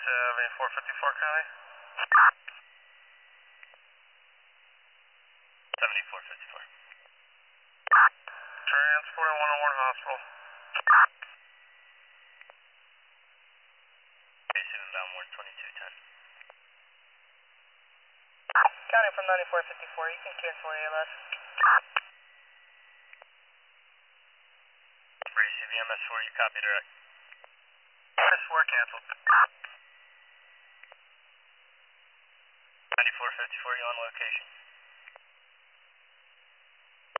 7454 County. 7454. Transporting 101 Hospital. Facing downward 2210. County from 9454, you can cancel ALS. Receive MS4, you copy direct. MS4 canceled. 9454, you on location.